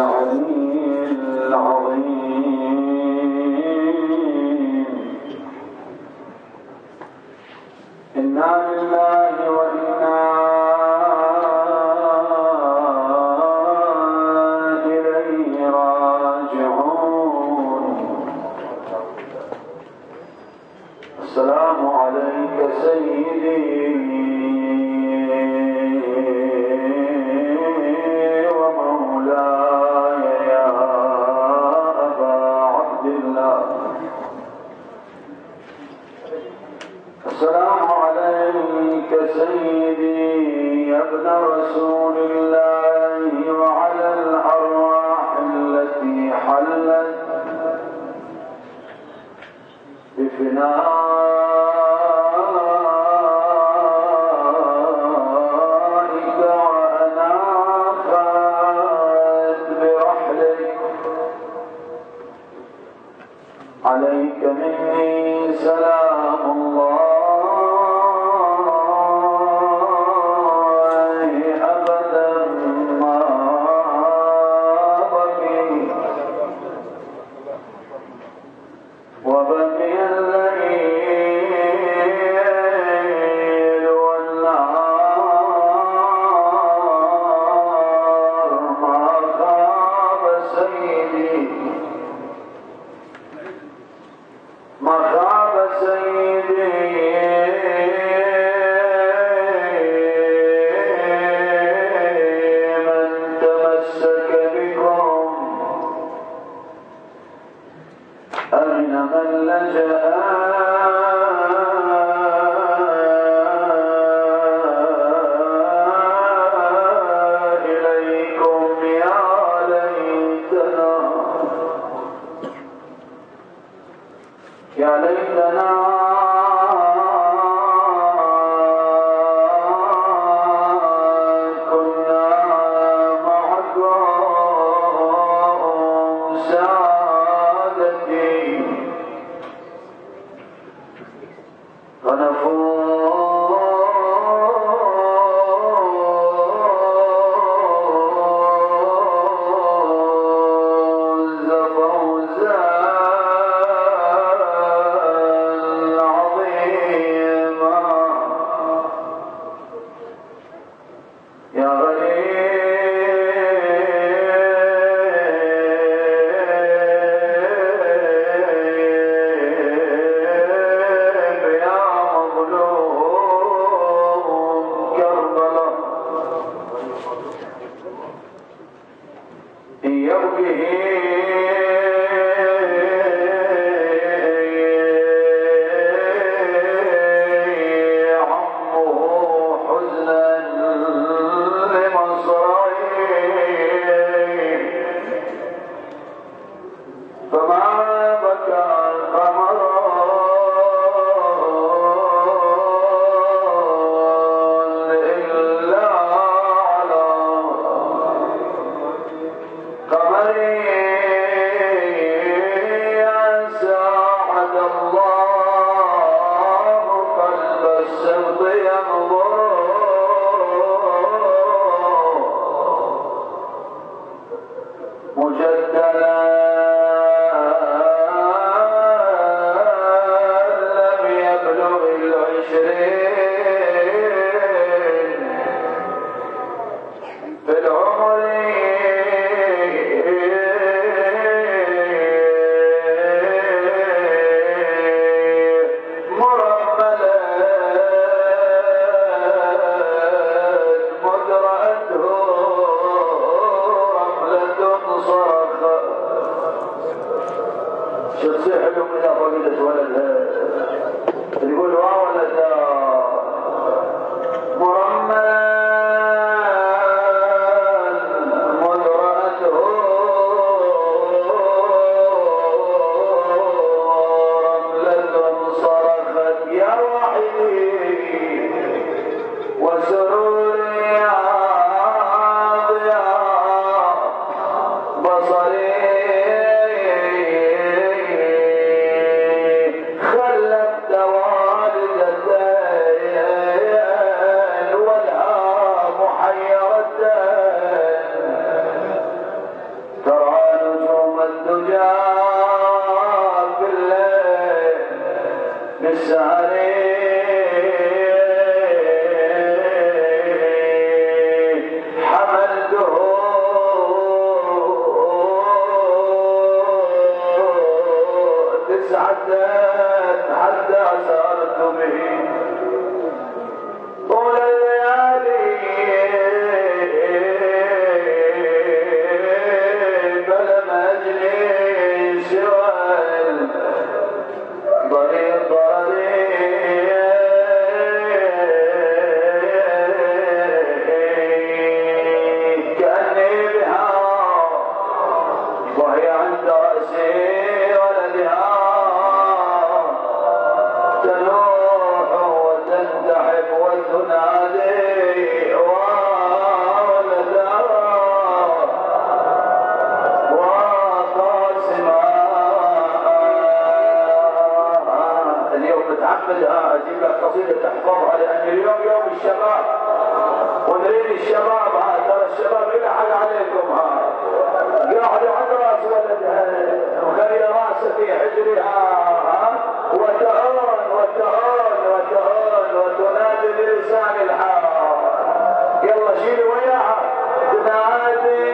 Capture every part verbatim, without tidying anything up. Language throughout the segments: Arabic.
العلي العظيم. إنا لله وإنا إليه راجعون. السلام عليك سيدي ومولاي يا أبا عبد الله. السلام عليك سيدي يا ابن رسول الله وعلى الأرواح التي حلت بفنائك وأناخت برحلك. عليك مني سلام الله أبدا ما بقي وبقي الليل والنهار ما خاب سيدي ما خاب سيدي من تمسك بكم. أين من لجأ إليكم يا ليتنا يا ليتنا كنا معكم سادتي فنفوز فوزا عظيما. يا غريب يا مظلوم كربلاء يبكيه عمه حزنا لمصرعه فما بكى القمر إلا على قمري ساعد الله قلب السبط ينظر مجدلا لم يبلغ العشرين في العمر مرملا مدرأته رملة صرخة. شو تصيح لهم إذا فقدت ولدها يقول واو ولدها مرملا الشباب هذا، ترى الشباب يلحق عليكم هذا، قاعد عند راس ولدها وخلي راسه في حجرها وتعون وتعون وتعون وتنادي بلسان الحال. يلا شيلي وياها تنادي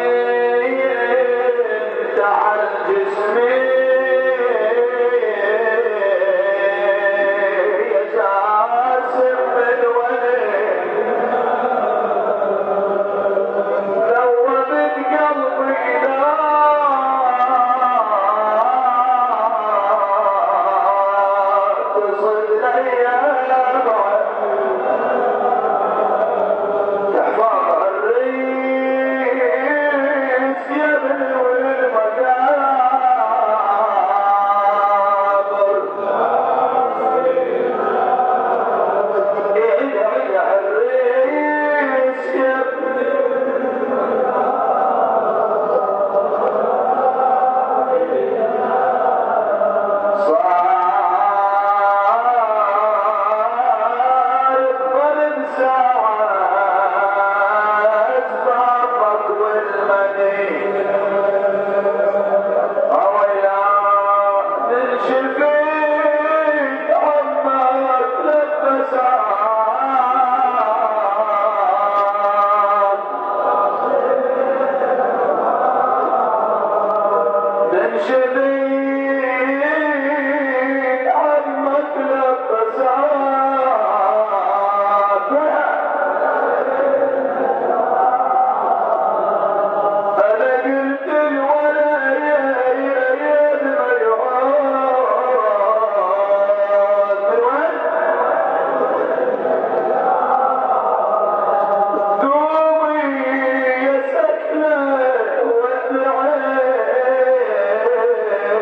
تعال جسمي يا جاسم بالولد ذوبت قلبي لا تصد لي تحفظ الريس يا بنو المقابر ادعي الريس يا صارت ظلم ساعات بابك والمني اويا من شفيت عمك لبسات من شفيت عمك لبسات انا قلت الولا يا يا يا الميعاد من وين؟ دومي يا سكنة والعين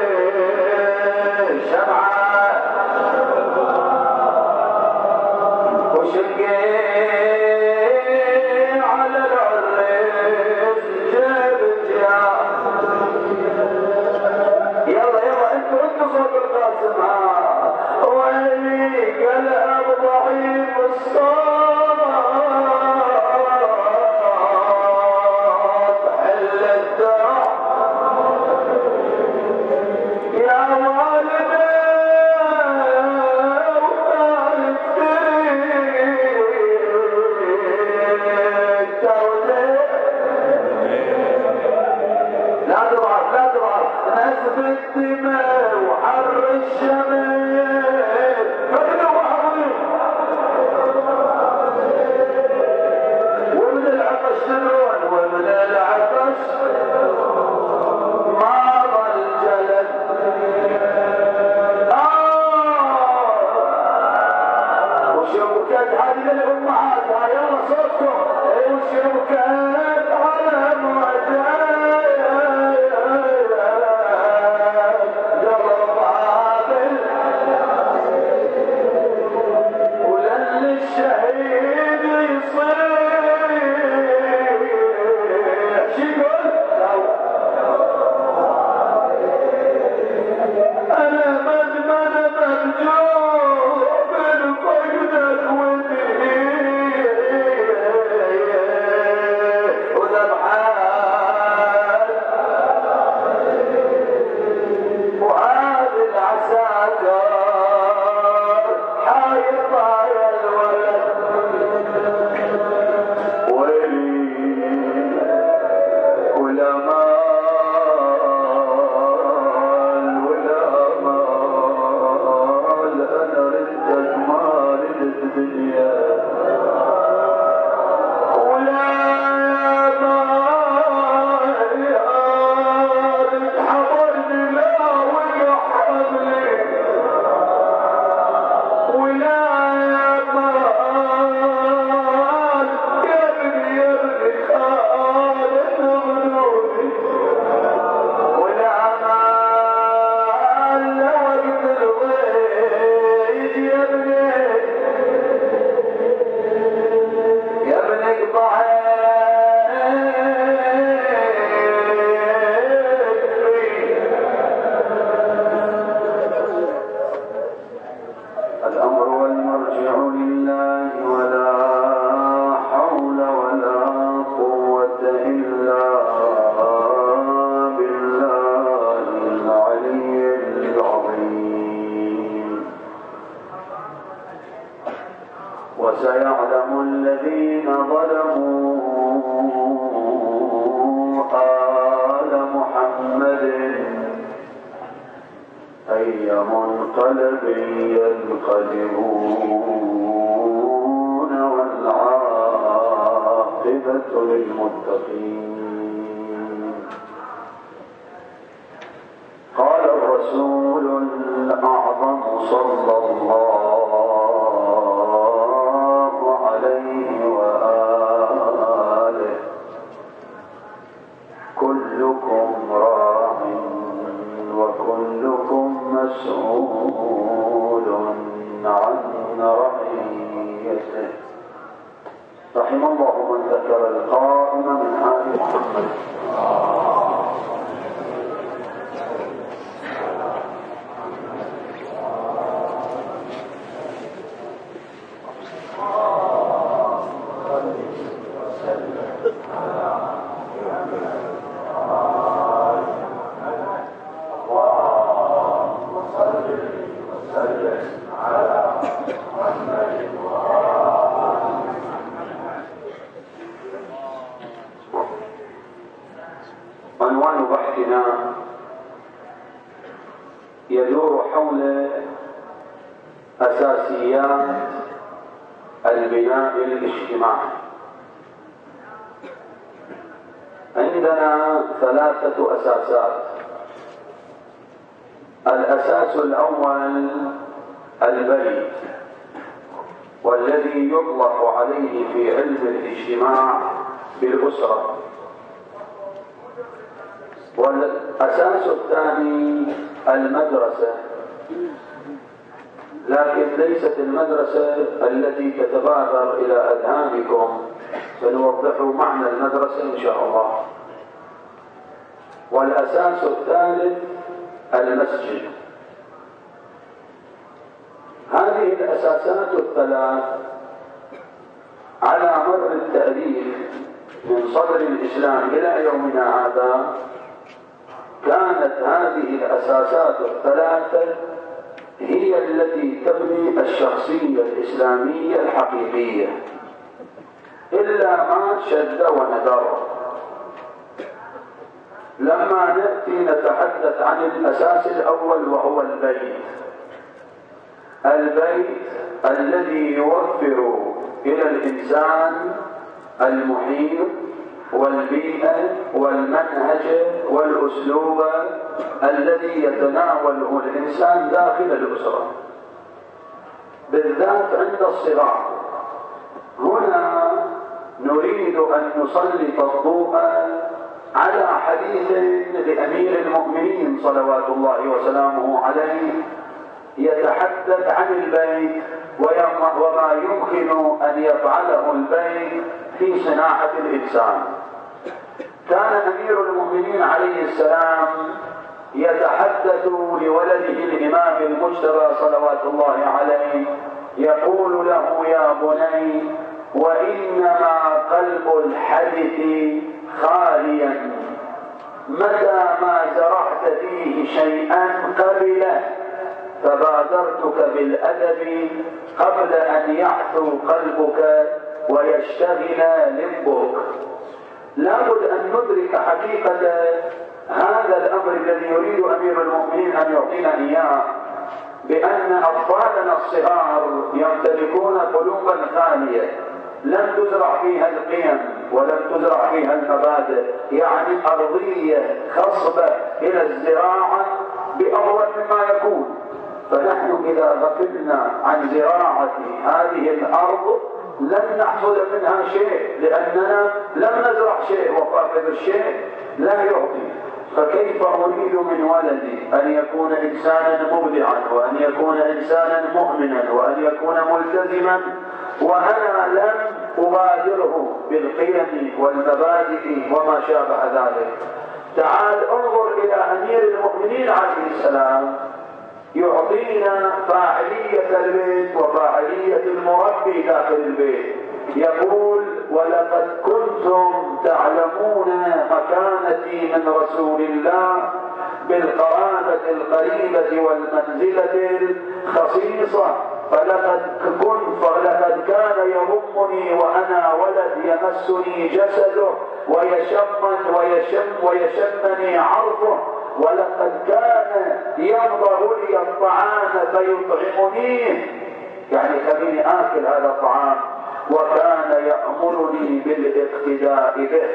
إلا بالله العلي العظيم. وسيعلم الذين ظلموا آل محمد أي منقلب ينقلبون والعاقبة للمتقين. قال الرسول الأعظم صلى الله عليه وآله: كلكم راع وكلكم مسؤول عن رعيته. رحم الله من ذكر القائم من آل محمد. عنوان بحثنا يدور حول أساسيات البناء الاجتماعي. عندنا ثلاثة أساسات. الأساس الأول البيت، والذي يطلق عليه في علم الاجتماع بالأسرة. والأساس الثاني المدرسة، لكن ليست المدرسة التي تتبادر إلى أذهانكم، سنوضح معنى المدرسة إن شاء الله. والأساس الثالث المسجد. هذه الأساسات الثلاث على مر التاريخ من صدر الإسلام إلى يومنا هذا كانت هذه الأساسات الثلاثة هي التي تبني الشخصية الإسلامية الحقيقية، إلا ما شد وندر. لما نأتي نتحدث عن الأساس الأول وهو البيت، البيت الذي يوفر إلى الإنسان المحيط والبيئة والمنهج والأسلوب الذي يتناوله الإنسان داخل الأسرة، بالذات عند الصغار. هنا نريد أن نسلط الضوء على حديث لأمير المؤمنين صلوات الله وسلامه عليه يتحدث عن البيت وما يمكن أن يفعله البيت في صناعة الإنسان. كان أمير المؤمنين عليه السلام يتحدث لولده الإمام المجتبى صلوات الله عليه، يقول له: يا بني، وإنما قلب الحدث خاليا، متى ما زرعت فيه شيئا قبله فبادرتك بالأدب قبل أن يعثو قلبك ويشتغل لبك. لابد أن ندرك حقيقة هذا الأمر الذي يريد أمير المؤمنين أن يعطينا إياه، بأن أطفالنا الصغار يمتلكون قلوبا خالية لم تزرع فيها القيم ولم تزرع فيها المبادئ، يعني أرضية خصبة إلى الزراعة بأول مما يكون. فنحن إذا غفلنا عن زراعة هذه الأرض لن نحصل منها شيء، لأننا لم نزرع شيء، وفاقد الشيء لا يعطي. فكيف أريد من ولدي أن يكون إنسانا مبدعا، وأن يكون إنسانا مؤمنا، وأن يكون ملتزما، وأنا لم أبادره بالقيم والمبادئ وما شابه ذلك؟ تعال انظر إلى أمير المؤمنين عليه السلام يعطينا فاعلية البيت وفاعلية المربي داخل البيت. يقول: ولقد كنتم تعلمون مكانتي من رسول الله بالقرابة القريبة والمنزلة الخصيصة، فلقد كنت فلقد كان يضمني وأنا ولد يمسني جسده ويشمن ويشم ويشمني عرضه، ولقد كان ينظر لي الطعام فيطعمنيه، يعني خليني آكل هذا الطعام، وكان يأمرني بالاقتداء به،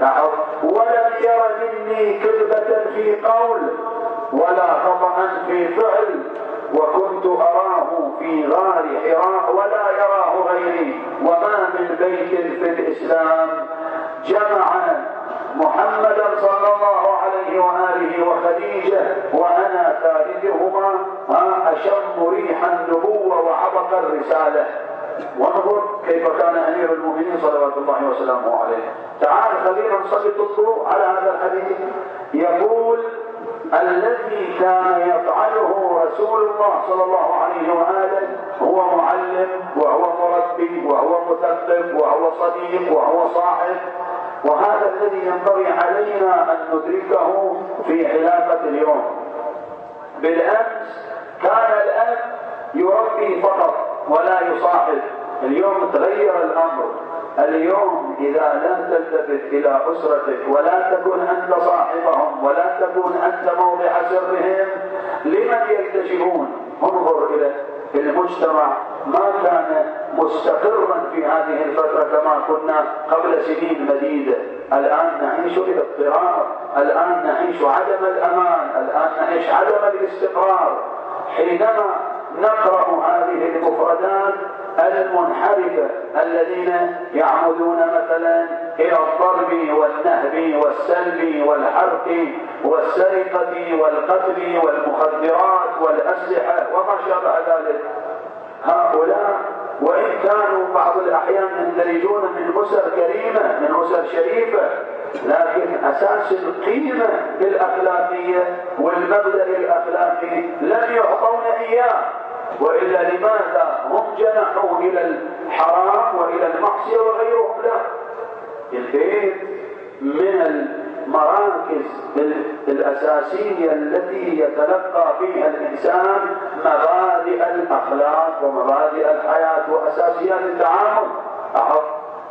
ولم ير مني كذبة في قول ولا خطأ في فعل، وكنت أراه في غار حراء ولا يراه غيري، وما من بيت في الإسلام جمع محمدا صلى الله عليه وآله وخديجة وأنا ثالثهما أشم ريح النبوة وعبق الرسالة. وانظر كيف كان أمير المؤمنين صلوات الله وسلامه عليه. تعال خلينا نسلط الضوء على هذا الحديث. يقول الذي كان يفعله رسول الله صلى الله عليه وآله هو معلم وهو مربي وهو مثقف وهو صديق وهو صاحب، وهذا الذي ينبغي علينا أن ندركه في علاقة اليوم. بالأمس كان الأب يربي فقط ولا يصاحب، اليوم تغير الأمر. اليوم إذا لم تلتفت إلى أسرتك ولا تكن أنت صاحبهم ولا تكن أنت موضع سرهم، لمن يلتجئون؟ انظر إلى المجتمع ما كان مستقرا في هذه الفترة كما كنا قبل سنين مديدة، الآن نعيش الاضطراب، الآن نعيش عدم الأمان، الآن نعيش عدم الاستقرار. حينما نقرأ هذه المفردات المنحرفة الذين يعمدون مثلا إلى الضرب والنهب والسلب والحرق والسرقة والقتل والمخدرات والأسلحة وما شابه ذلك، هؤلاء وإن كانوا بعض الأحيان يندرجون من أسر كريمة من أسر شريفة، لكن أساس القيمة الأخلاقية والمبدأ الأخلاقي لم يعطون إياه، وإلا لماذا هم جنحوا إلى الحرام وإلى المعصية وغيرهم؟ لا، البيت من المراكز الأساسية التي يتلقى فيها الإنسان مبادئ الأخلاق ومبادئ الحياة وأساسيات التعامل. أحط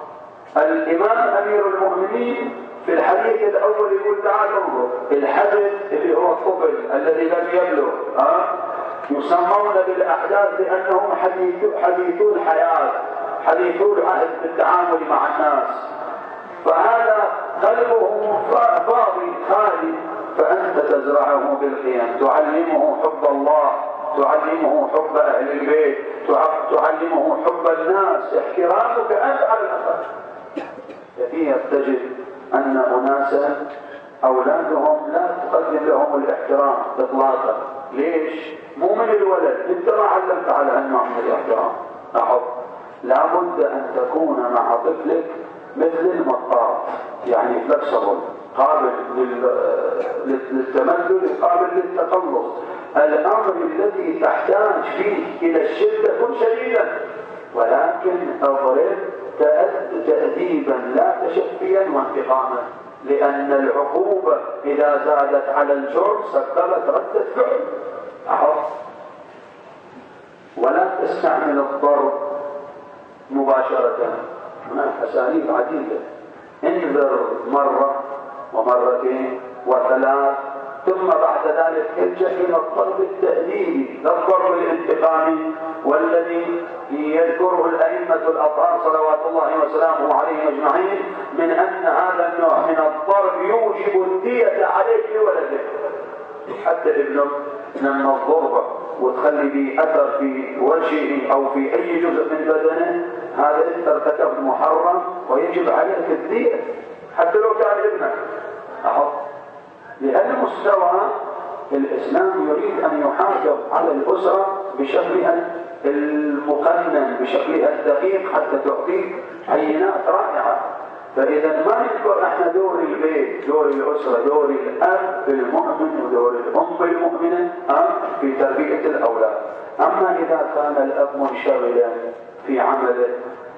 الإمام أمير المؤمنين في الحديث الأول يقول تعالوا انظر، الحدث اللي هو الطفل الذي لم يبلغ أه؟ يسمون بالأحداث لأنهم حديثو الحياة حديثو العهد بالتعامل مع الناس، فهذا قلبه فاضي خالي، فأنت تزرعه بالقيم، تعلمه حب الله، تعلمه حب أهل البيت، تعلمه حب الناس، احترامك أنت على الأقل. كثير تجد أن أناسا أولادهم لا تقدم لهم الاحترام إطلاقا. ليش؟ مو من الولد، انت ما علمت على النوع من الاحترام. أحط لابد أن تكون مع طفلك مثل المطاط، يعني فلكسبل، قابل للتمدد، قابل للتقلص. الأمر الذي تحتاج فيه إلى الشدة كن شديدا، ولكن اضرب تأديبا لا تشفيا وانتقاما، لأن العقوبة إذا زادت على الجرم سببت ردة فعل. أحط ولا تستعمل الضرب مباشرة، هناك أساليب عديدة، انذر مرة ومرتين وثلاث، ثم بعد ذلك ارجع إلى الضرب التأديبي، لا الضرب الانتقامي، والذي يذكره الأئمة الأطهار صلوات الله وسلامه عليهم أجمعين من أن هذا النوع من الضرب يوجب الدية عليك لولدك. حتى ابنك لما الضربة وتخلي به أثر في وجهه أو في أي جزء من بدنه، هذا أنت ارتكبت محرم ويجب عليك الدية حتى لو كان ابنك. أحط لهذا المستوى الإسلام يريد أن يحافظ على الأسرة بشكلها المقنن، بشكلها الدقيق، حتى تعطيك عينات رائعة. فإذا ما نذكر احنا دور البيت، دور الأسرة، دور الأب المؤمن ودور الأم المؤمنة في تربية الأولاد. أما إذا كان الأب منشغلا في عمله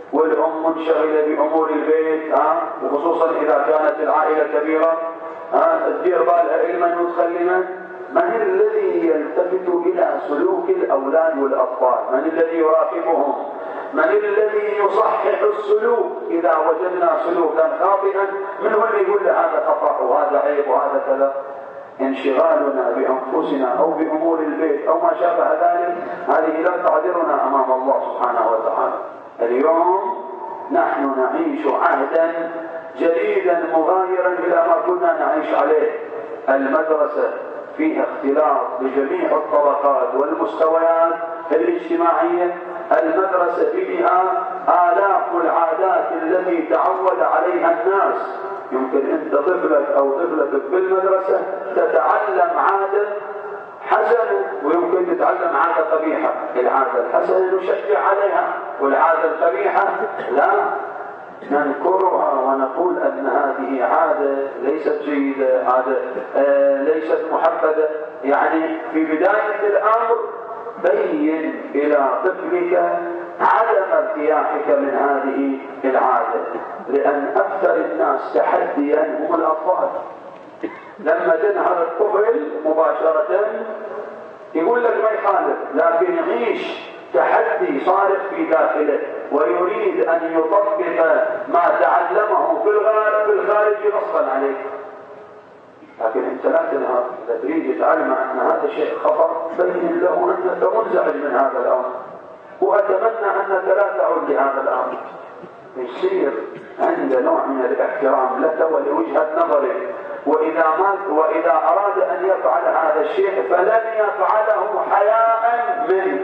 والأم منشغلة بأمور البيت، ها وخصوصا إذا كانت العائلة كبيرة، ها تدير بالها علما وتخلمه. من الذي يلتفت إلى سلوك الأولاد والأطفال؟ من الذي يراقبهم؟ من الذي يصحح السلوك إذا وجدنا سلوكا خاطئا؟ من هو اللي يقول هذا خطأ وهذا عيب وهذا كذا؟ انشغالنا بأنفسنا أو بأمور البيت أو ما شابه ذلك هذه لا تعذرنا أمام الله سبحانه وتعالى. اليوم نحن نعيش عهدا جديدا مغايرا إلى ما كنا نعيش عليه. المدرسة فيها اختلاط بجميع الطبقات والمستويات الاجتماعية. المدرسة فيها آلاف العادات التي تعود عليها الناس. يمكن أنت طفلك أو طفلتك بالمدرسة تتعلم عادة حسنة ويمكن تتعلم عادة قبيحة. العادة الحسنة نشجع عليها والعادة القبيحة لا ننكرها ونقول أن هذه عادة ليست جيدة، عادة آه ليست محببة. يعني في بداية الأمر بين إلى طفلك عدم ارتياحك من هذه العادة، لأن أكثر الناس تحديا هم الأطفال. لما تنهر الطفل مباشرة يقول لك ما يخالف، لكن يعيش تحدي صارخ في داخله ويريد أن يطبق ما تعلمه في الغالب في الخارج غصبا عليه. لكن انت لا تنهر، اذا تريد تعلم ان هذا شيء خطأ بين له انك منزعج من هذا الامر واتمنى انك لا تعود لهذا الامر. يصير عند نوع من الاحترام لك ولوجهة نظرك، واذا ما واذا اراد ان يفعل هذا الشيء فلن يفعله حياء منه.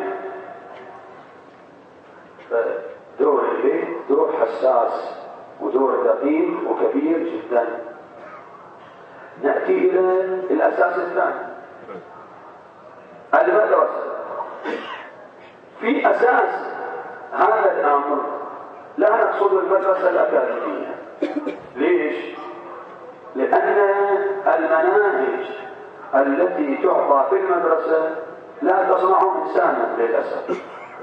فدور البيت دور حساس ودور دقيق وكبير جدا. نأتي إلى الأساس الثاني، المدرسة. في أساس هذا الأمر لا نقصد المدرسة الأكاديمية. ليش؟ لأن المناهج التي تعطى في المدرسة لا تصنع إنسانا للأسف.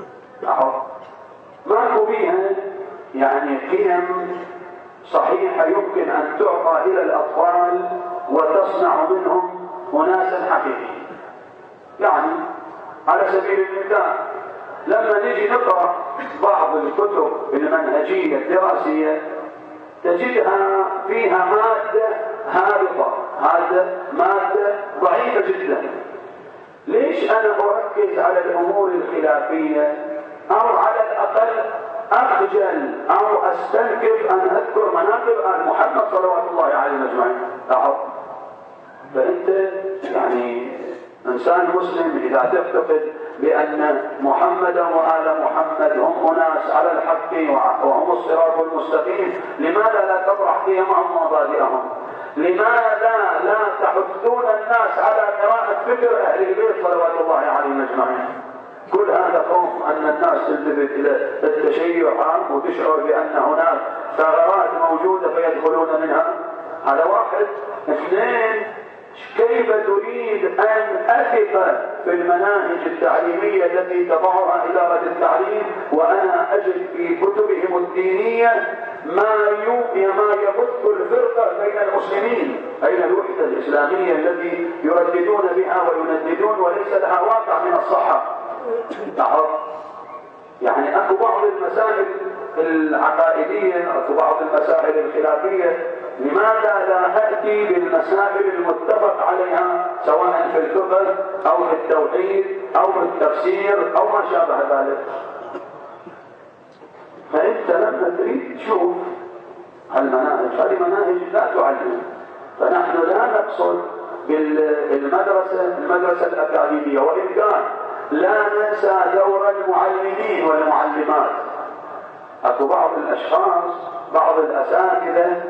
ماكو بيها يعني قيم صحيحة يمكن أن تعطى إلى الأطفال وتصنع منهم أناسا حقيقيين. يعني على سبيل المثال لما نجي نقرأ بعض الكتب المنهجية الدراسية تجدها فيها مادة هابطة، هذا مادة ضعيفة جدا. ليش أنا أركز على الأمور الخلافية أو على الأقل أخجل أو أستنكف أن أذكر مناقب آل محمد صلوات الله عليه أجمعين؟ لاحظ، فأنت يعني إنسان مسلم إذا تعتقد بأن محمدا وآل محمد هم أناس على الحق وهم الصراط المستقيم، لماذا لا تطرح قيمهم ومبادئهم؟ لماذا لا تحثون الناس على قراءة فكر أهل البيت صلوات الله عليه أجمعين؟ كل هذا خوف أن الناس تلتفت إلى التشيع وتشعر بأن هناك ثغرات موجودة فيدخلون منها. هذا واحد. اثنين، كيف تريد أن أثق في المناهج التعليمية التي تضعها إدارة التعليم وأنا أجد في كتبهم الدينية ما ما يبث الفرقة بين المسلمين؟ أين الوحدة الإسلامية التي يرددون بها وينددون وليس لها واقع من الصحة؟ يعني أكو بعض المسائل العقائدية، أكو بعض المسائل الخلافية، لماذا لا أتي بالمسائل المتفق عليها سواء في الفقه أو في التوحيد أو في التفسير أو ما شابه ذلك؟ فأنت لما تريد تشوف المناهج، هذه مناهج لا تعلم. فنحن لا نقصد بالمدرسة المدرسة الأكاديمية، وإن كان لا ننسى دور المعلمين والمعلمات. أكو بعض الأشخاص بعض الأساتذة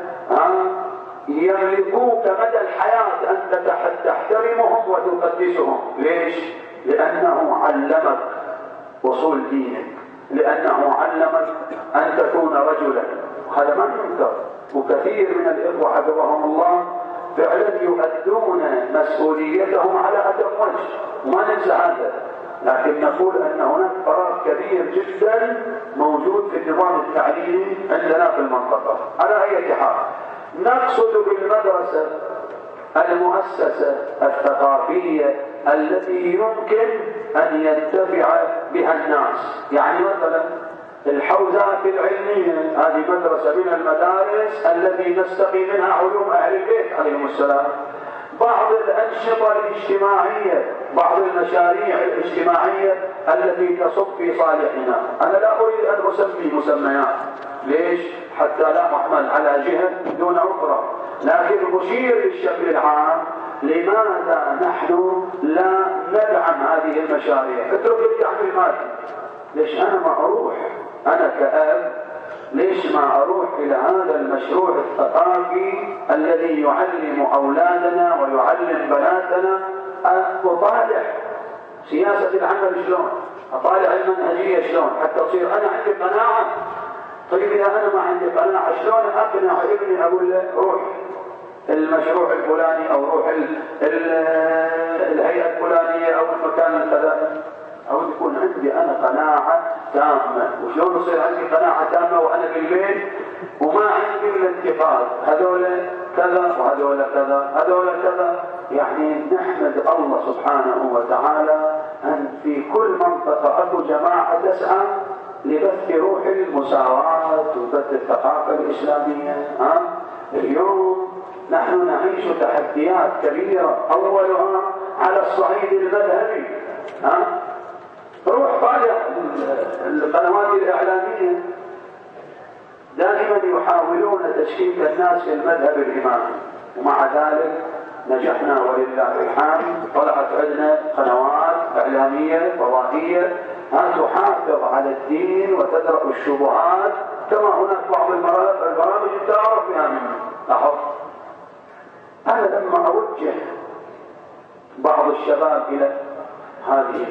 يملكوك مدى الحياة أنت تحترمهم وتقدسهم. ليش؟ لأنه علمك أصول دينك، لأنه علمك أن تكون رجلا، وهذا ما ينكر. وكثير من الإخوة حفظهم الله فعلا يؤدون مسؤوليتهم على أتم وجه، وما ننسى هذا. لكن نقول أن هناك فراغ كبير جدا موجود في النظام التعليمي عندنا في المنطقة. على أي حال نقصد بالمدرسة المؤسسة الثقافية التي يمكن أن ينتفع بها الناس. يعني مثلا الحوزات العلمية هذه مدرسة من المدارس التي نستقي منها علوم أهل البيت عليهم السلام. بعض الأنشطة الاجتماعية، بعض المشاريع الاجتماعية التي تصب في صالحنا. أنا لا أريد أن أسمي مسميات، ليش؟ حتى لا أحمل على جهة دون أخرى، لكن أشير للشكل العام. لماذا نحن لا ندعم هذه المشاريع؟ اترك الدعم المادي. ليش أنا ما أروح أنا كأب ليش ما أروح إلى هذا المشروع الثقافي الذي يعلم أولادنا ويعلم بناتنا؟ أطالع سياسة العمل شلون، أطالع المنهجية شلون، حتى تصير أنا عندي قناعة. طيب إذا أنا ما عندي قناعة شلون أقنع ابني أقول له روح المشروع الفلاني أو روح ال ال الهيئة الفلانية أو المكان الكذا؟ أو يكون عندي أنا قناعة تامة. وشلون يصير عندي قناعة تامة وأنا في البيت وما عندي الانتقاد؟ هذول كذا وهذول كذا، هذول كذا. يعني نحمد الله سبحانه وتعالى أن في كل منطقة أكو جماعة تسعى لبث روح المساواة وبث الثقافة الإسلامية. ها؟ اليوم نحن نعيش تحديات كبيرة، أولها على الصعيد المذهبي. ها؟ روح طالع القنوات الإعلامية دائما يحاولون تشكيك الناس في المذهب الإمامي، ومع ذلك نجحنا ولله الحمد. طلعت عندنا قنوات إعلامية فضائية تحافظ على الدين وتدرأ الشبهات، كما هناك بعض البرامج تعرف بها منه. لاحظ أنا لما أوجه بعض الشباب إلى هذه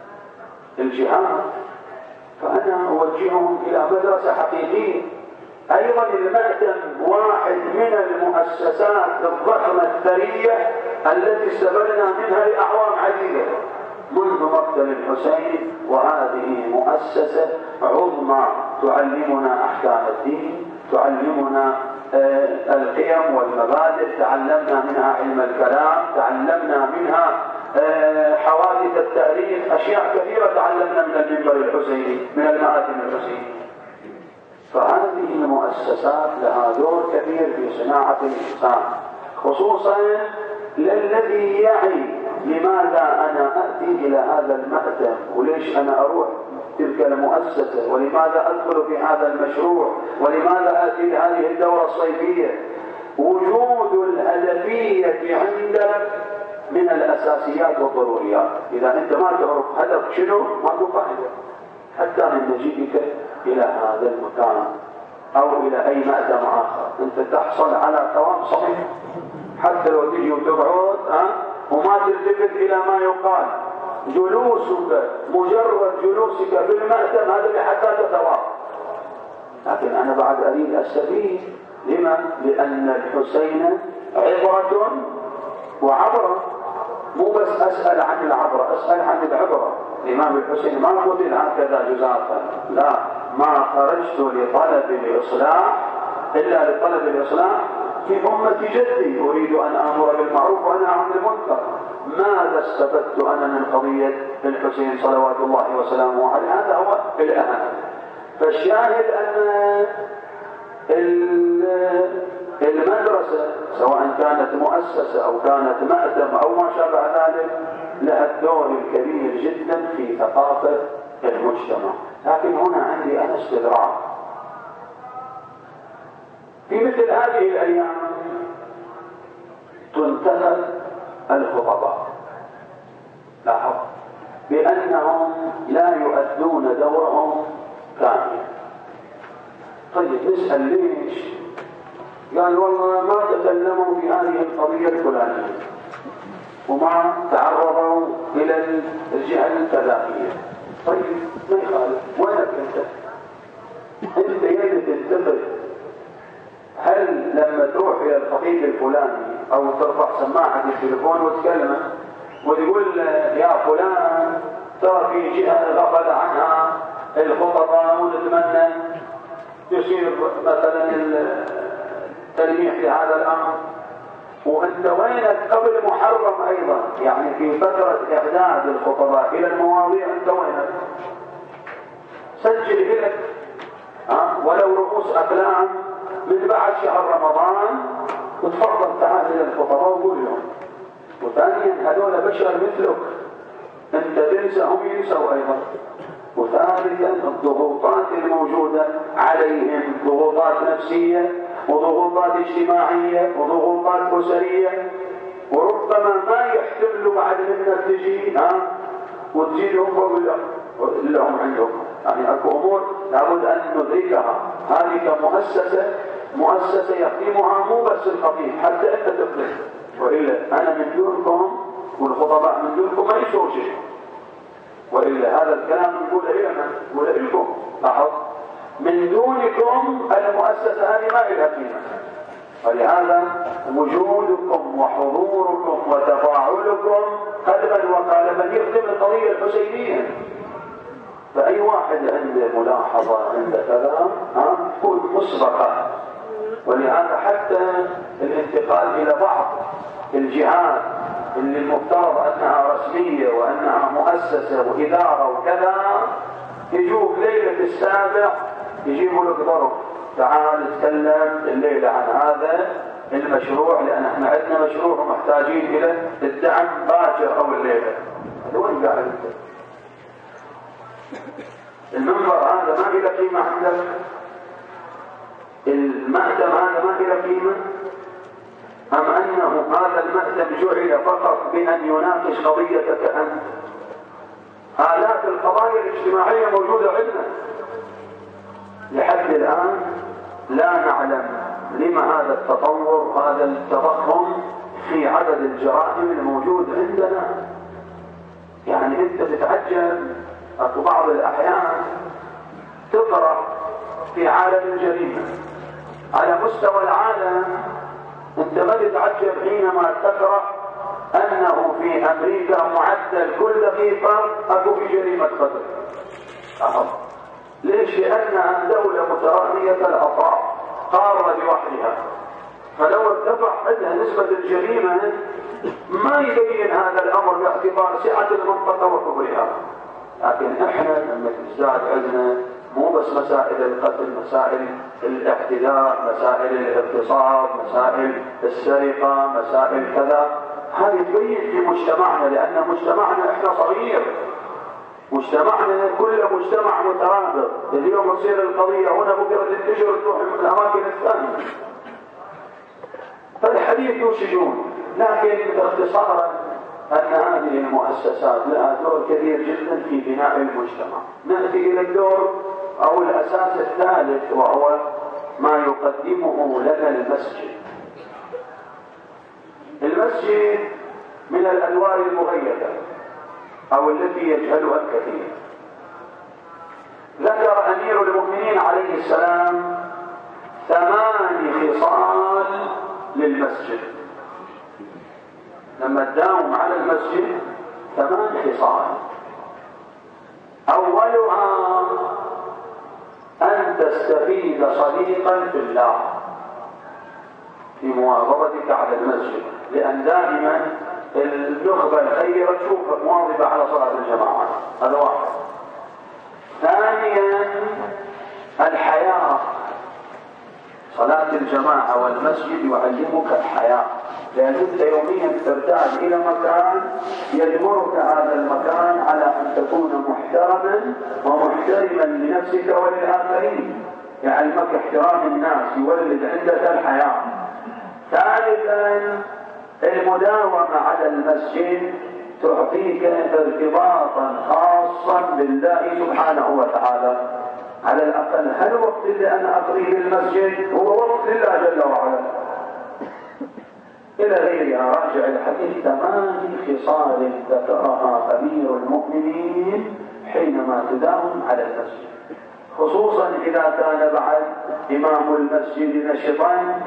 الجهات فأنا أوجههم إلى مدرسة حقيقية. أيضا المأتم واحد من المؤسسات الضخمة الثرية التي استفدنا منها لأعوام عديدة منذ مقتل الحسين، وهذه مؤسسة عظمى تعلمنا أحكام الدين، تعلمنا آه القيم والمبادئ، تعلمنا منها علم الكلام، تعلمنا منها آه حوادث التاريخ، أشياء كثيرة تعلمنا من المنبر الحسيني، من المآتم الحسيني. فهذه المؤسسات لها دور كبير في صناعة الإنسان، خصوصا للذي يعي لماذا أنا أتي إلى هذا المأتم، وليش أنا أروح تلك المؤسسة، ولماذا أدخل في هذا المشروع، ولماذا أتي لهذه الدورة الصيفية. وجود الهدفية عندك من الأساسيات والضروريات. إذا أنت ما تعرف هدف شنو ما تفعله، حتى من مجيئك إلى هذا المكان أو إلى أي مأتم آخر أنت تحصل على قوام صحيح. حتى لو تجي وتقعد أه؟ وما تلتفت إلى ما يقال، جلوسك مجرد جلوسك في المأتم هذا بحتى ثواب. لكن أنا بعد أريد أستفيد. لما؟ لأن الحسين عبرة وعبرة، مو بس أسأل عن العبرة، أسأل عن العبرة. الإمام الحسين ما قتل هكذا جزافا، لا، ما خرجت لطلب الإصلاح إلا لطلب الإصلاح في أمة جدي، أريد أن آمر بالمعروف وأنهى عن المنكر. ماذا استفدت أنا من قضية الحسين صلوات الله وسلامه عليه؟ هذا هو الأهم. فالشاهد أن المدرسة سواء كانت مؤسسة أو كانت مأتم أو ما شابه ذلك لها الدور الكبير جدا في ثقافة المجتمع. لكن هنا عندي أنا استدراك. في مثل هذه الأيام تنتخب الخطباء، لاحظ، بأنهم لا يؤدون دورهم كاملا. طيب نسأل ليش؟ قال والله ما تكلموا في هذه القضية الفلانية وما تعرضوا إلى الجهة الكذائية. طيب ما يخالف، وينك أنت؟ أنت يلي تنتبه. هل لما تروح إلى الخطيب الفلاني أو ترفع سماعة التليفون وتكلمه وتقول يا فلان ترى في جهة غفل عنها الخطباء ونتمنى يصير مثلا التلميح لهذا الأمر. وأنت وينك قبل محرم أيضا، يعني في فترة إعداد الخطباء إلى المواضيع أنت وينك؟ سجل لك أه؟ ولو رؤوس أقلام من بعد شهر رمضان، وتفضل تعال إلى الخطباء وقول لهم. وثانيا هذول بشر مثلك، أنت تنسى هم ينسوا أيضا. وثالثا الضغوطات الموجودة عليهم ضغوطات نفسية وضغوطات اجتماعية وضغوطات أسرية، وربما ما يحتملوا بعد منك تجي ها وتجيلهم فوق اللي هم عندهم. يعني اكو امور لابد ان ندركها. هذه كمؤسسه مؤسسه يقيمها مو بس الخطيب، حتى انت تقدر. والا انا من دونكم والخطباء من دونكم ما يسووا شيء. والا هذا الكلام نقوله لنا نقوله لكم. لاحظ، من دونكم المؤسسه هذه ما لها قيمه. ولهذا وجودكم وحضوركم وتفاعلكم قدما وقالبا يخدم القضيه الحسينيه. فأي واحد عنده ملاحظة عنده كلام تكون مسبقة. ولهذا حتى الانتقال إلى بعض الجهات اللي المفترض أنها رسمية وأنها مؤسسة وإدارة وكذا، يجوك ليلة السابع يجيبوا لك ظرف، تعال نتكلم الليلة عن هذا المشروع، لأن احنا عندنا مشروع ومحتاجين إلى الدعم باكر أو الليلة. هذا وين قاعد انت؟ المنبر هذا ما له قيمة عندك؟ المأتم هذا ما له قيمة؟ أم أنه هذا المأتم جعل فقط بأن يناقش قضيتك أنت؟ آلاف القضايا الاجتماعية موجودة عندنا. لحد الآن لا نعلم لما هذا التطور، هذا التضخم في عدد الجرائم الموجود عندنا. يعني أنت تتعجب أكو بعض الأحيان تقرأ في عالم الجريمة على مستوى العالم، أنت ما تتعجب حينما تقرأ أنه في أمريكا معدل كل دقيقة أكو في جريمة قتل. أحب. ليش؟ لأنها دولة مترامية الأطراف، قارة لوحدها، فلو ارتفع عندها نسبة الجريمة ما يبين هذا الأمر باعتبار سعة المنطقة وكبرها. لكن احنا لما تزداد عندنا مو بس مسائل القتل، مسائل الاعتداء، مسائل الاغتصاب، مسائل السرقة، مسائل كذا، هذه تبين في مجتمعنا، لأن مجتمعنا احنا صغير، مجتمعنا كل مجتمع مترابط. اليوم تصير القضية هنا، بكرة تنتشر تروح من الأماكن الثانية. فالحديث يوشجون، لكن باختصارا أن هذه المؤسسات لها دور كبير جدا في بناء المجتمع. نأتي إلى الدور أو الأساس الثالث، وهو ما يقدمه لنا المسجد. المسجد من الأنوار المغيبة أو التي يجهلها الكثير. ذكر أمير المؤمنين عليه السلام ثمان خصال للمسجد. لما تداوم على المسجد ثمان خصال. أولها أن تستفيد صديقا في الله في مواظبتك على المسجد، لأن دائما النخبة الخيرة تشوفك مواظبة على صلاة الجماعة. هذا واحد. ثانيا الحياة. صلاة الجماعة والمسجد يعلمك الحياة، لأن أنت يوميا ترتاد إلى مكان يجبرك هذا المكان على أن تكون محترما ومحترما لنفسك وللآخرين. يعلمك احترام الناس، يولد عندك الحياة. ثالثا المداومة على المسجد تعطيك ارتباطا خاصا بالله سبحانه وتعالى. على الأقل هل وقت اللي أنا أقضيه المسجد هو وقت لله جل وعلا؟ إلى غيرها. راجع الحديث ثمان خصال ذكرها أمير المؤمنين حينما تداوم على المسجد، خصوصا إذا كان بعد إمام المسجد نشطا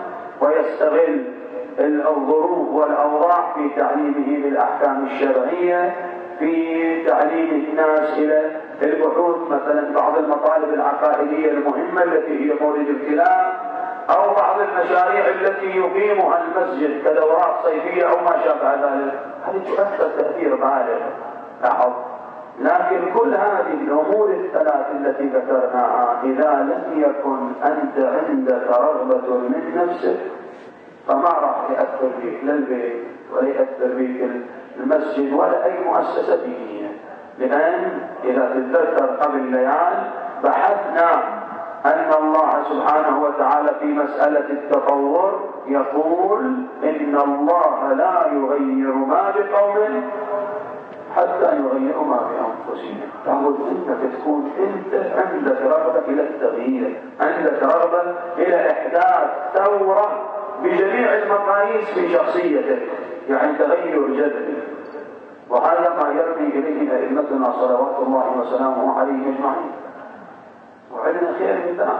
ويستغل الظروف والأوضاع في تعليمه بالأحكام الشرعية في تعليم الناس إلى البحوث، مثلا بعض المطالب العقائدية المهمة التي هي مورد ابتلاء، أو بعض المشاريع التي يقيمها المسجد كدورات صيفية أو ما شابه ذلك، هذه تؤثر تأثير بالغ. لاحظ، لكن كل هذه الأمور الثلاث التي ذكرناها إذا لم يكن أنت عندك رغبة من نفسك فما راح يأثر فيك لا البيت ولا يأثر فيك المسجد ولا أي مؤسسة دينية. لأن إذا تتذكر قبل ليال بحثنا أن الله سبحانه وتعالى في مسألة التطور يقول إن الله لا يغير ما بقوم حتى يغيروا ما بأنفسهم. لابد أنك تكون أنت عندك رغبة إلى التغيير، عندك رغبة إلى إحداث ثورة بجميع المقاييس في شخصيتك، يعني تغير جذري. وهذا ما يرمي إليه أئمتنا صلوات الله وسلامه عليه أجمعين. وعلنا خير مثال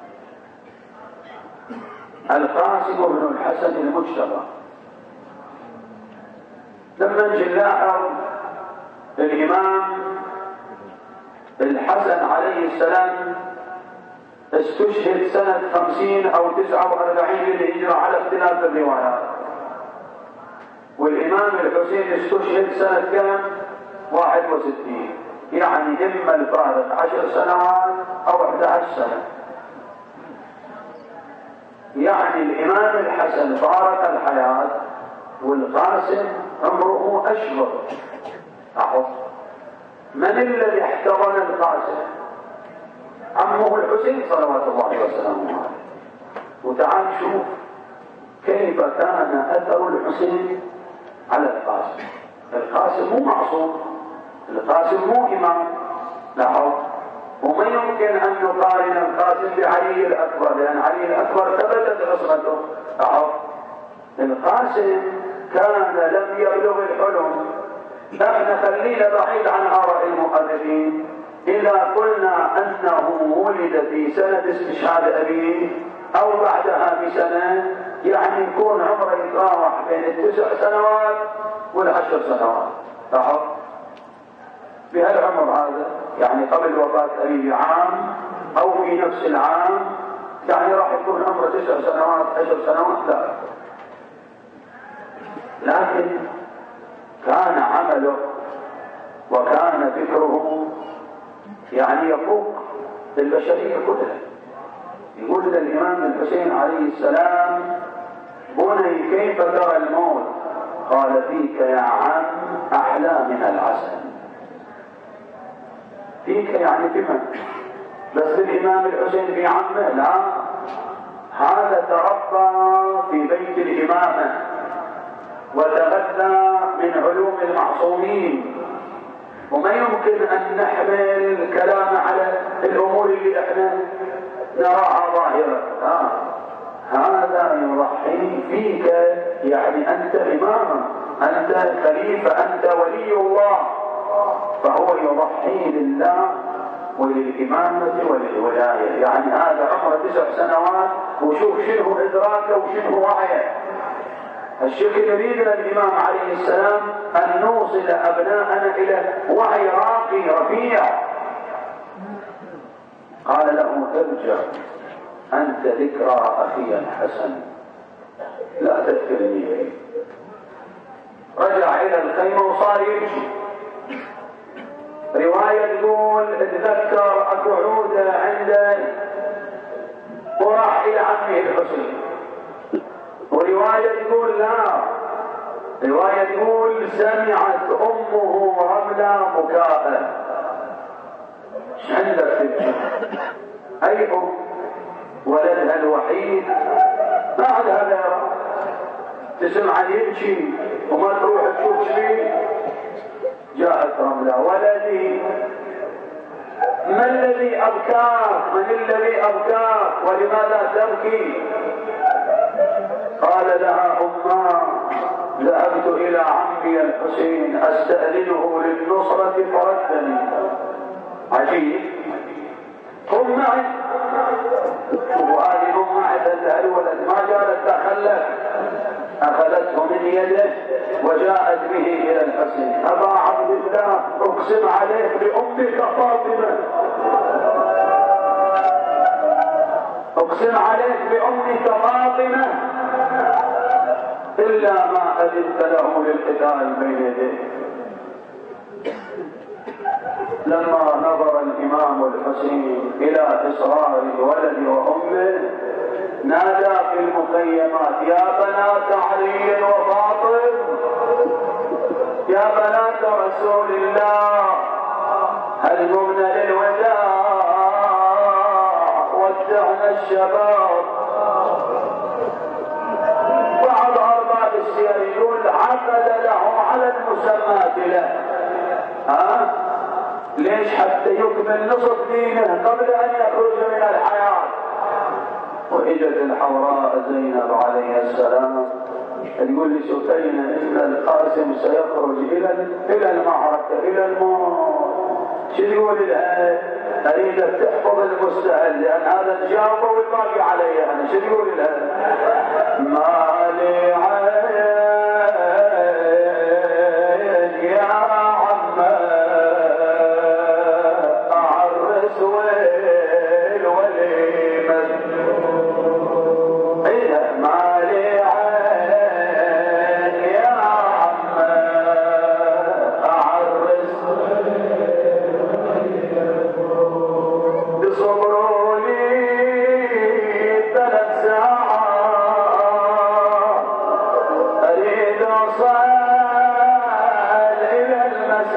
القاسم بن الحسن المجتبى. لما نجي نلاحظ الإمام الحسن عليه السلام استشهد سنة خمسين أو تسعة وأربعين للهجرة على اختلاف الروايات، والإمام الحسين استشهد سنة كم؟ واحد وستين، يعني إما الفارق عشر سنوات أو أحد عشر سنة. يعني الإمام الحسن فارق الحياة والقاسم عمره أشهر. أحط من الذي احتضن القاسم؟ عمه الحسين صلوات الله وسلامه عليه. وتعال شوف كيف كان أثر الحسين على القاسم. القاسم مو معصوم، القاسم مو إمام. لاحظ، وما يمكن أن نقارن القاسم بعلي الأكبر، لأن علي الأكبر ثبتت عصمته. لاحظ، القاسم كان لم يبلغ الحلم. احنا خلينا بعيد عن آراء المؤرخين. إذا قلنا أنه ولد في سنة استشهاد أبيه أو بعدها بسنة، يعني يكون عمره يتراوح بين التسع سنوات والعشر سنوات. لاحظ، بهالعمر هذا يعني قبل وفاة أبيه عام أو في نفس العام، يعني راح يكون عمره تسع سنوات عشر سنوات. لا، لكن كان عمله وكان فكره يعني يفوق البشرية كلها. يقول للإمام الحسين عليه السلام: بني كيف ترى الموت؟ قال: فيك يا عم أحلى من العسل. فيك يعني في من؟ بس الإمام الحسين في عمه؟ لا، هذا تربى في بيت الإمامة وتغذى من علوم المعصومين، وما يمكن أن نحمل الكلام على الأمور اللي احنا نراها ظاهرة. آه. هذا يضحي فيك، يعني أنت إمام، أنت خليفة، أنت ولي الله، فهو يضحي لله وللإمامة وللولاية. يعني هذا عمره تسع سنوات وشوف شنو إدراكه وشنو وعيه. الشيخ يريدنا الإمام عليه السلام أن نوصل أبناءنا إلى وعي راقي رفيع. قال له: ارجع أنت ذكرى أخي الحسن لا تذكرني. رجع إلى الخيمة وصار يمشي. رواية تقول اتذكر أكو عودة عنده وراح إلى عمه الحسين، ورواية تقول لا، رواية تقول سمعت أمه رملة بكاء. ايش عندك تبكي؟ أي أم ولدها الوحيد ما عندها غيره تسمع يبكي وما تروح تشوف شبيه؟ جاءت رملة: ولدي ما الذي أبكاك؟ من الذي أبكاك ولماذا تبكي؟ قال لها: أماه ذهبت إلى عمي الحسين أستأذنه للنصرة فردني. عجيب. قم معي. شوفوا هذه الأم عدتها الولد ما قالت تخلف، أخذته من يده وجاءت به إلى الحسين. أبا عبد الله أقسم عليك بأمك فاطمة، أقسم عليك بأمك فاطمة إلا ما أذنت له للقتال بين يديه. لما نظر الإمام الحسين إلى إصرار الولد وأمه نادى في المخيمات: يا بنات علي وفاطم، يا بنات رسول الله، هلمن للوداع، ودعنا الشباب. بعض أرباب السير يقول عقد له على المسمات له، ها؟ ليش؟ حتى يكمل نصف دينه قبل أن يخرج من الحياة. وإجت الحوراء زينب عليه السلام تقول لسكينة: إن القاسم سيخرج إلى إلى المعركة، إلى الموت. شو تقول لها؟ أريدك تحفظ المستهل لأن هذا جاوبه والباقي علي أنا. شو تقول لها؟ ما لي عين يا عمّا أعرس والوليمة. إذا ما لي عين يا عمّا أعرس بصبروا لي ثلاث ساعات أريد أوصل إلى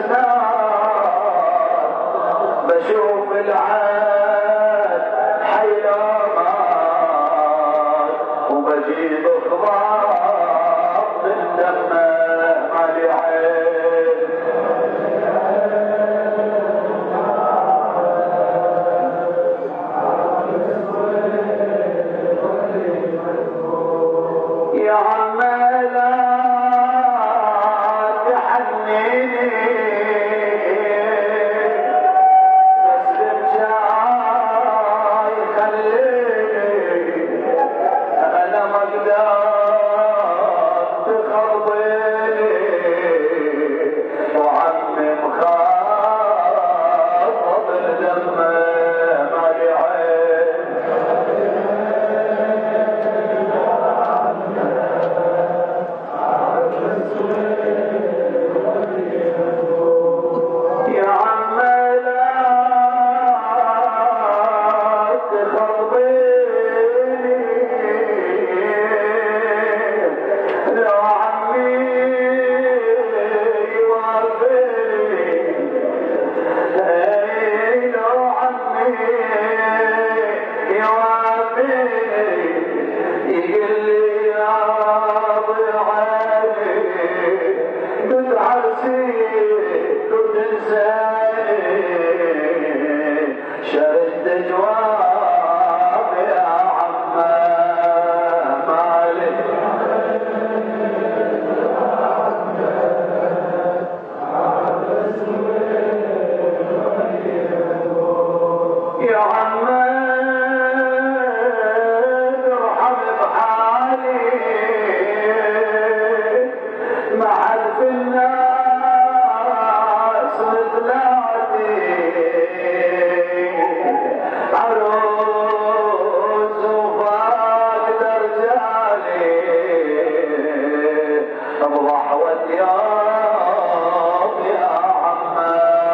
المسناد بشوف العاد حيران وبجيب خضار من دمه ما لي عين. يا عم لا تحنيني بس الجاي خليني انا ما قدرت تخربيني وعمي مخاطب دمه ما لي عين. يا عم لا تخربيني لو عمي يوافيني، لو عمي يوافيني يقول لي يا راضي عيني كنت عرسيك وتنساني شرد جواب يا عمّا مالك. يا عمّا ارحم بحالي ما حد في الناس مثلاتي عروس وفاقد رجالي بضحوة يوم يا عمّا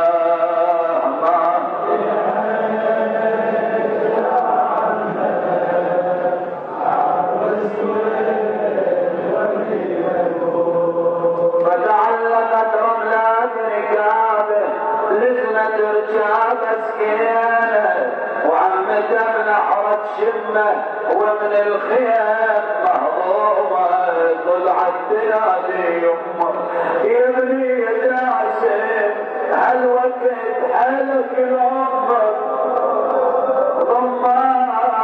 فتعلقت رملات ركابه لزمت رجاب سكينه وعمته بنحرة شمه ومن الخيام مهضومه طلعت تنادي يمه: يا ابني يا جاسم هالوقت حلك العمر ضمه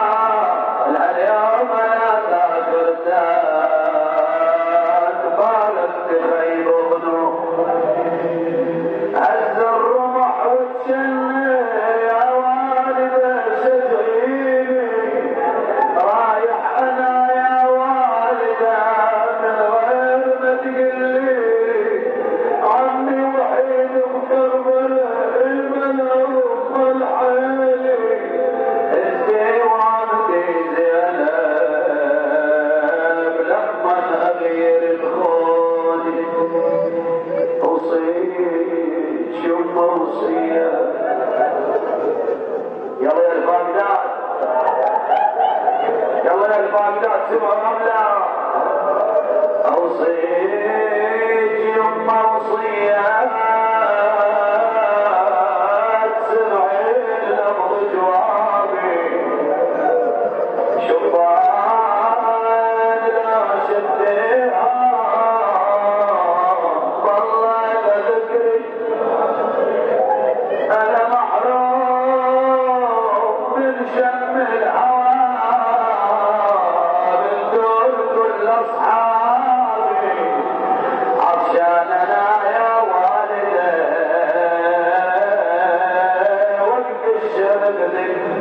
اليوم انا ذاكرتك بالك تخيب غنو عز الرمح والجنة يا والده شجعيني رايح انا يا والده من وصيت يما وصية يلا يا الباغداد يلا يا الباغداد سمعوا رملة أوصيك يما وصية تسمعي الأمر جوابي شبان لا شديها والله بذكري أنا محروم من شم الهوى من دون كل أصحابي عطشان أنا يا والدي وقت الشرق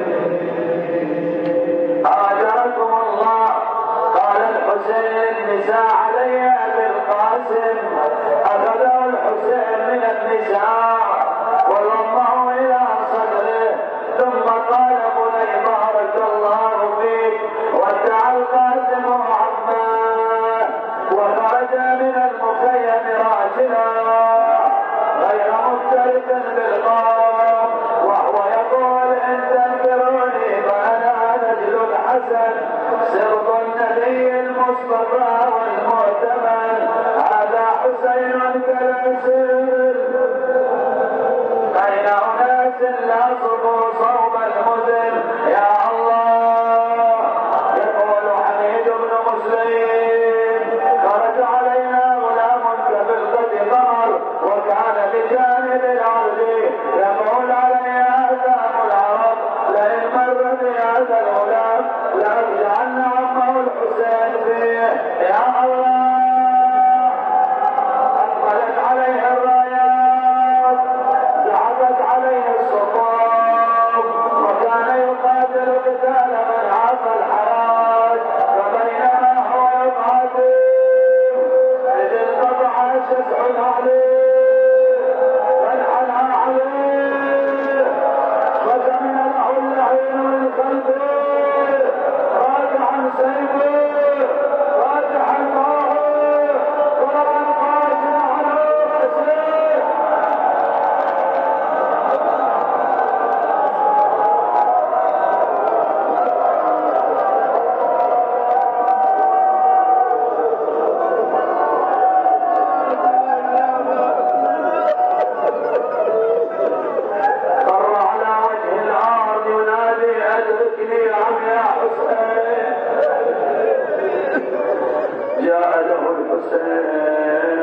آجاكم الله. قال الحسين نساء علي بالقاسم أخذوا الحسين من النساء وضمه إلى صدره ثم قال بني بارك الله فيك ودع القاسم عمه وخرج من المخيم راجلا غير مختلف بالقوم وهو يقول ان تنكروني فانا نجل الحسن سرط النبي المصطفى والمؤتمن هذا حسين كالعسل بين اناس لا صبوا صوب المذل. يا الله يقول حميد بن مسلم خرج علينا غلام كبلقة قمر وكان بجانب الارض يقول علي اثام العرب لئن مر بهذا الغلام لارجعن عمه الحسين فيه. يا الله اقبلت عليه الرايات زعقت عليه الصفوف وكان يقاتل قتال من عاق الحياة فبينما هو يقاتل إذ انقطع شسع عليه فانحنى عليه فزمن له اللعين من خلفه راجعا سيفه فاتحا معه ضرب القاسم على رأسه. فر على وجه الارض ينادي ادركني عم يا حسين. جاء له الحسين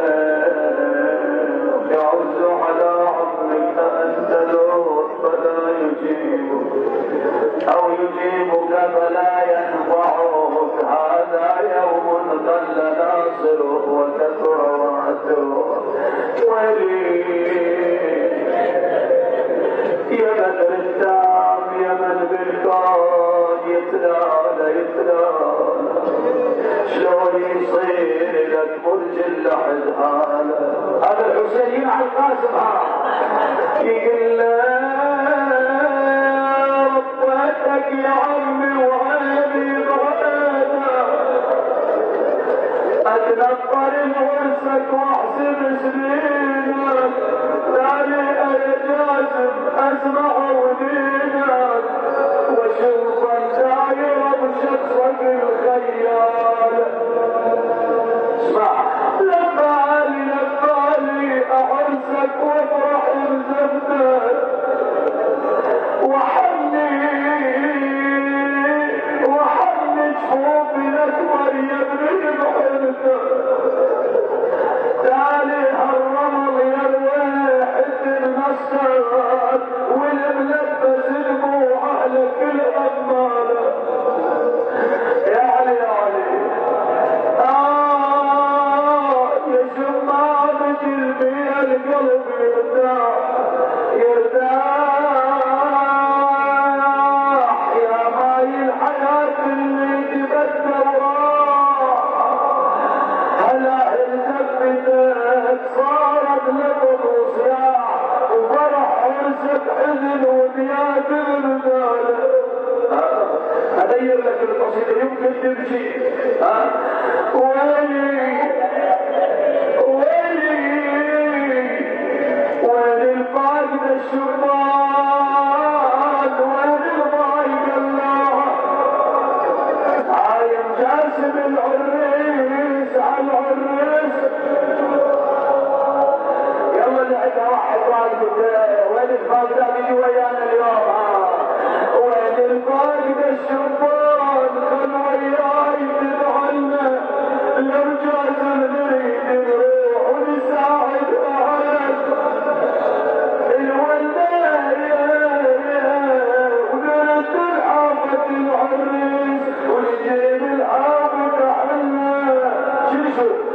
يعز على عمك انت لوط فلا يجيبك او يجيبك فلا ينفعك هذا يوم ضل ناصره وكثر وعثره. ويلي يا بدر التام يا من بالكون يتلالى يتلالى شلون يصير لك برج اللحد هذا. هذا الحسين على القاسم هذا يقول له ربتك يا عمي وابي بريده اتنطر لورثك واحسب سنينك ثاني اجازم اسمع ودينك واشوف دايره بشخصك الخيال. اسمع لبالي لبالي اعرسك وافرح بزفتك وحني وحني جفوفي لك مريم بحرتك تالي هالرمل يا الواحد المسار والملبس دموع اهلك الاماله. يا علي يا علي آه يا شمامة البيئة القلب يرتاح يرتاح يا ماي الحياة اللي تبدل وراح هلا الزفتك صارت لك وصياح وفرح عرسك حزن وبيات الرجال. ادير لك القصيده يمكن تمشي. ها ويلي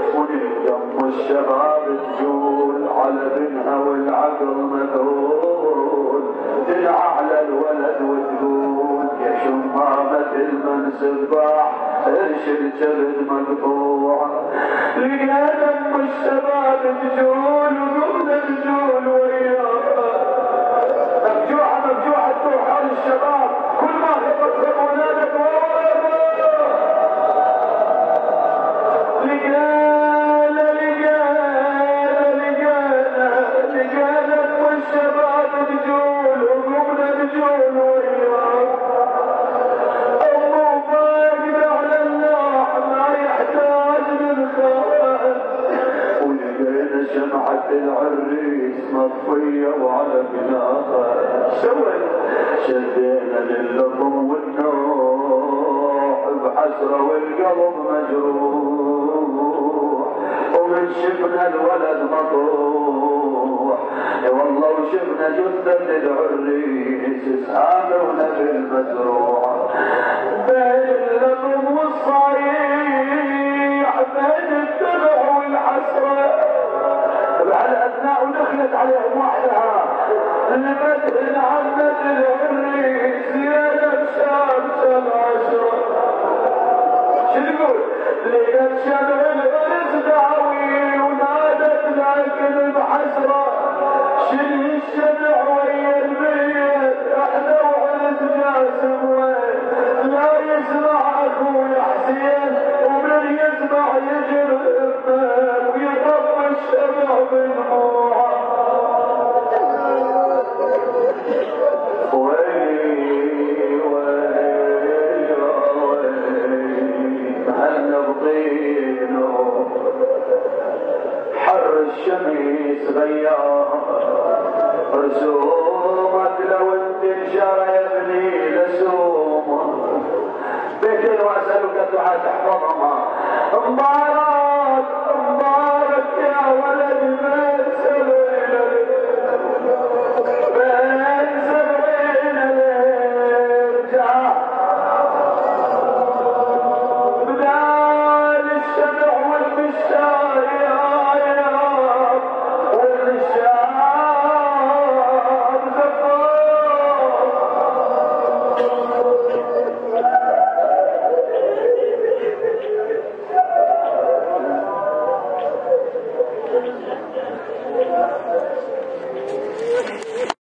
ونلقم الشباب تجول على بنها والعقل مذهول، تلعى على الولد وتقول يا شمامة المنسباح ارش الجبل مقطوع. لقى دم الشباب تجول وقمنا تجول وياها مفجوعة مفجوعة تروح على الشباب، كل ما خبطهم ونادت لقانا لقانا لقانا لقانا والشباب تجول وقمنا تجول وياها. أمه فاقدة على الناح ما يحتاج من خاف، ولقينا شمعة العريس مطفية وعلى بناها. سوينا شدينا للطم والنوح بحسرة والقلب مجروح، ومن شفنا الولد مطروح والله وشفنا جثة العريس سامرنا بالمزروع. بين اللطم والصريح بين الدمع والحسرة بعد أثناء ودخلت عليهم وحدها لمدهن عمة العريس زيادة شمس العشرة. شو تقول؟ لقت شمع العرس دعوي ونادت لكن بحسرة شنو الشمع ويا البيت احنا وعرس جاسم وين لا يسمع اخوي حسين ومن يسمع يجر الامام ويطفي الشمع بدموعه. ويلي ويلي ويلي هل نبطينه حر الشمس غيار رسومك لو انت انشر يا ابني لسومك. بيتين واسألك